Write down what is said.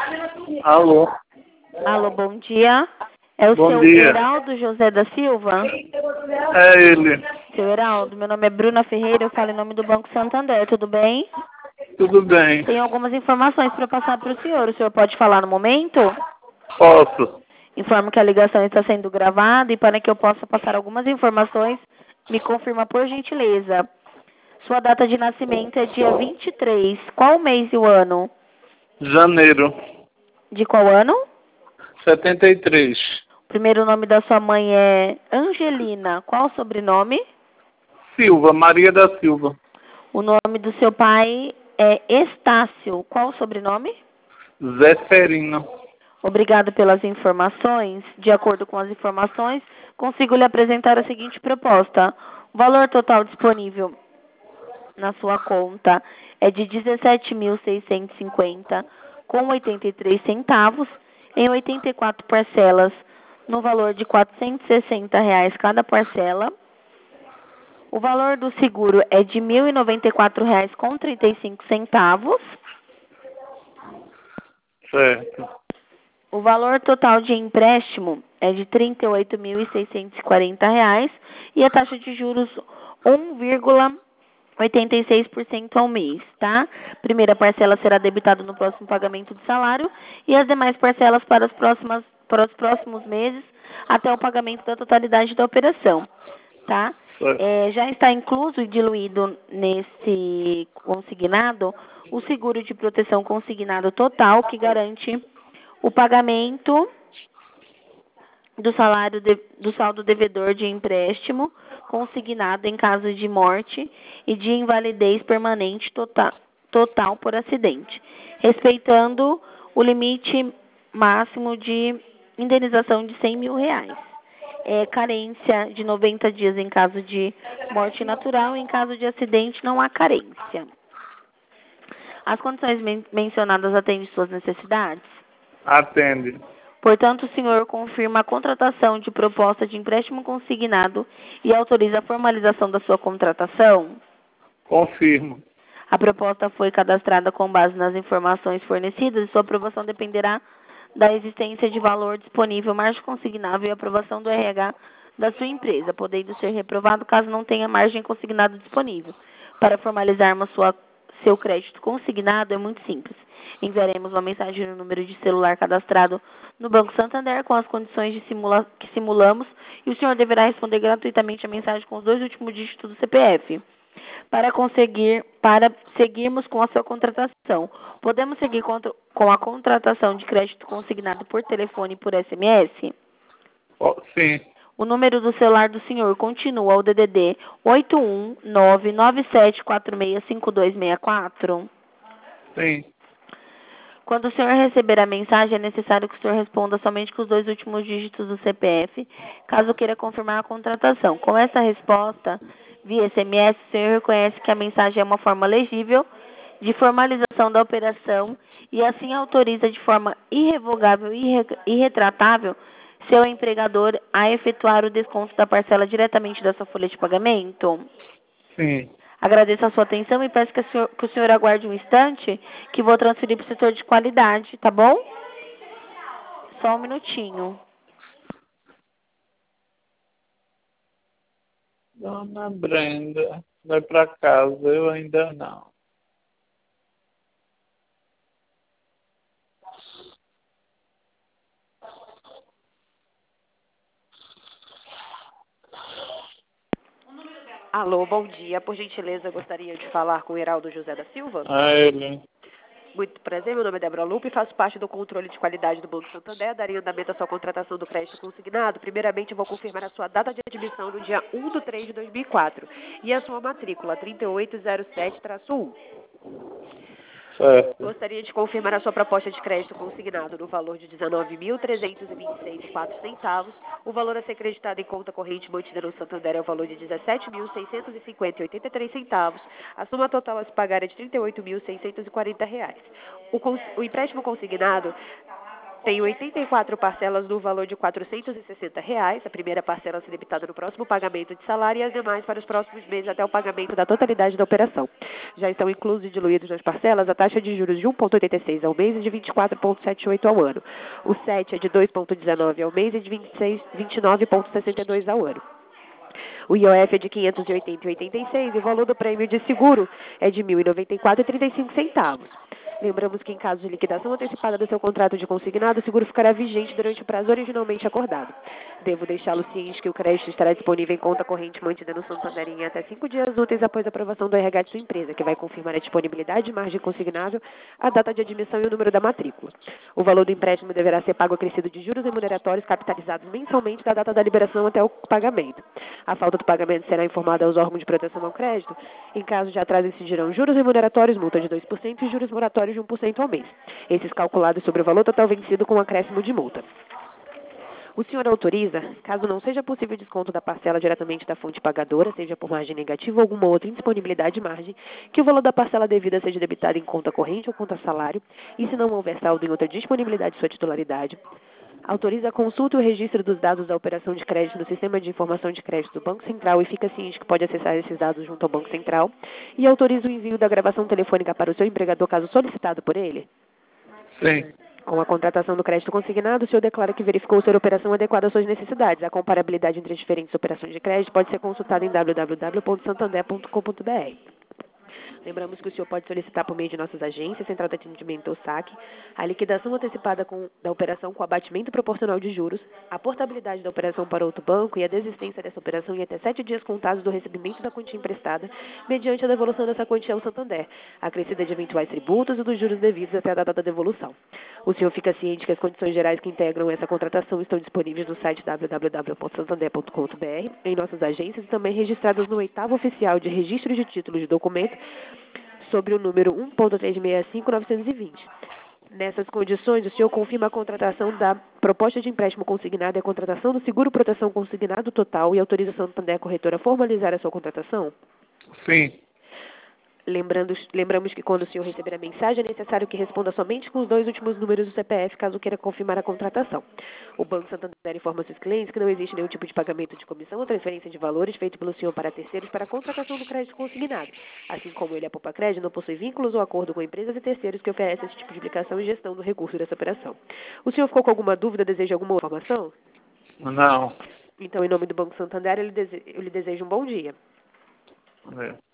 Alô, Alô, bom dia. É o bom seu dia. Heraldo José da Silva? É ele. Seu Heraldo, meu nome é Bruna Ferreira, eu falo em nome do Banco Santander, tudo bem? Tudo bem? Tenho algumas informações para passar para o senhor pode falar no momento? Posso? Informo que a ligação está sendo gravada e para que eu possa passar algumas informações, me confirma por gentileza. Sua data de nascimento é dia 23. Qual mês e o ano? Janeiro. De qual ano? 73. O primeiro nome da sua mãe é Angelina. Qual o sobrenome? Silva, Maria da Silva. O nome do seu pai é Estácio. Qual o sobrenome? Zeferina. Obrigado pelas informações. De acordo com as informações, consigo lhe apresentar a seguinte proposta. O valor total disponível na sua conta é de 17.650 com 83 centavos em 84 parcelas, no valor de R$ 460 cada parcela. O valor do seguro é de R$ 1.094 com 35 centavos. Certo. O valor total de empréstimo é de R$ 38.640 e a taxa de juros 1,86% ao mês, tá? Primeira parcela será debitada no próximo pagamento do salário e as demais parcelas para os próximos meses até o pagamento da totalidade da operação, tá? Certo. Já está incluso e diluído nesse consignado o seguro de proteção consignado total, que garante o pagamento do salário do saldo devedor de empréstimo consignado em caso de morte e de invalidez permanente total por acidente, respeitando o limite máximo de indenização de R$ 100.000. Carência de 90 dias em caso de morte natural, em caso de acidente não há carência. As condições mencionadas atendem suas necessidades? Atende. Portanto, o senhor confirma a contratação de proposta de empréstimo consignado e autoriza a formalização da sua contratação? Confirmo. A proposta foi cadastrada com base nas informações fornecidas e sua aprovação dependerá da existência de valor disponível, margem consignável e aprovação do RH da sua empresa, podendo ser reprovado caso não tenha margem consignada disponível. Para formalizarmos seu crédito consignado é muito simples. Enviaremos uma mensagem no número de celular cadastrado no Banco Santander com as condições que simulamos e o senhor deverá responder gratuitamente a mensagem com os 2 últimos dígitos do CPF. Para seguirmos com a sua contratação, podemos seguir com a contratação de crédito consignado por telefone e por SMS? Sim. O número do celular do senhor continua o DDD 81997465264? Sim. Quando o senhor receber a mensagem, é necessário que o senhor responda somente com os 2 últimos dígitos do CPF, caso queira confirmar a contratação. Com essa resposta, via SMS, o senhor reconhece que a mensagem é uma forma legível de formalização da operação e assim autoriza de forma irrevogável e irretratável seu empregador a efetuar o desconto da parcela diretamente da sua folha de pagamento? Sim. Agradeço a sua atenção e peço que o senhor aguarde um instante, que vou transferir para o setor de qualidade, tá bom? Só um minutinho. Dona Brenda, vai pra casa, eu ainda não. Alô, bom dia. Por gentileza, gostaria de falar com o Heraldo José da Silva. É ele. Muito prazer, meu nome é Débora Lupe e faço parte do controle de qualidade do Banco Santander. Daria andamento à sua contratação do crédito consignado. Primeiramente, eu vou confirmar a sua data de admissão no dia 1/3/2004 e a sua matrícula 3807-1. Certo. Gostaria de confirmar a sua proposta de crédito consignado no valor de R$ 19.326,04. O valor a ser creditado em conta corrente mantida no Santander é o valor de R$ 17.650,83. A soma total a se pagar é de R$ 38.640. O empréstimo consignado Tem 84 parcelas no valor de R$ 460. A primeira parcela a ser debitada no próximo pagamento de salário e as demais para os próximos meses até o pagamento da totalidade da operação. Já estão inclusos e diluídos nas parcelas a taxa de juros de 1,86 ao mês e de 24,78 ao ano. O 7 é de 2,19 ao mês e de 29,62 ao ano. O IOF é de R$ 580,86 e o valor do prêmio de seguro é de R$ 1.094,35. Lembramos que, em caso de liquidação antecipada do seu contrato de consignado, o seguro ficará vigente durante o prazo originalmente acordado. Devo deixá-lo ciente que o crédito estará disponível em conta corrente mantida no Santander em até 5 dias úteis após a aprovação do RH de sua empresa, que vai confirmar a disponibilidade de margem consignável, a data de admissão e o número da matrícula. O valor do empréstimo deverá ser pago acrescido de juros remuneratórios capitalizados mensalmente da data da liberação até o pagamento. A falta do pagamento será informada aos órgãos de proteção ao crédito. Em caso de atraso, incidirão juros remuneratórios, multa de 2% e juros moratórios de 1% ao mês. Esses calculados sobre o valor total vencido com acréscimo de multa. O senhor autoriza, caso não seja possível desconto da parcela diretamente da fonte pagadora, seja por margem negativa ou alguma outra indisponibilidade de margem, que o valor da parcela devida seja debitado em conta corrente ou conta salário, e se não houver saldo em outra disponibilidade de sua titularidade. Autoriza a consulta e o registro dos dados da operação de crédito no Sistema de Informação de Crédito do Banco Central e fica ciente que pode acessar esses dados junto ao Banco Central. E autoriza o envio da gravação telefônica para o seu empregador, caso solicitado por ele. Sim. Com a contratação do crédito consignado, o senhor declara que verificou ser a operação adequada às suas necessidades. A comparabilidade entre as diferentes operações de crédito pode ser consultada em www.santander.com.br. Lembramos que o senhor pode solicitar por meio de nossas agências, Central de Atendimento ou SAC, a liquidação antecipada da operação com abatimento proporcional de juros, a portabilidade da operação para outro banco e a desistência dessa operação em até 7 dias contados do recebimento da quantia emprestada, mediante a devolução dessa quantia ao Santander, acrescida de eventuais tributos e dos juros devidos até a data da devolução. O senhor fica ciente que as condições gerais que integram essa contratação estão disponíveis no site www.santander.com.br, em nossas agências e também registradas no 8º Oficial de Registro de Títulos de Documento, sobre o número 1.365.920. Nessas condições, o senhor confirma a contratação da proposta de empréstimo consignado e a contratação do seguro proteção consignado total e autoriza a Santander Corretora a formalizar a sua contratação? Sim. Lembramos que quando o senhor receber a mensagem, é necessário que responda somente com os 2 últimos números do CPF, caso queira confirmar a contratação. O Banco Santander informa seus clientes que não existe nenhum tipo de pagamento de comissão ou transferência de valores feito pelo senhor para terceiros para a contratação do crédito consignado. Assim como ele, a Poupa Crédito, não possui vínculos ou acordo com empresas e terceiros que oferecem esse tipo de aplicação e gestão do recurso dessa operação. O senhor ficou com alguma dúvida, deseja alguma informação? Não. Então, em nome do Banco Santander, eu lhe desejo um bom dia. É.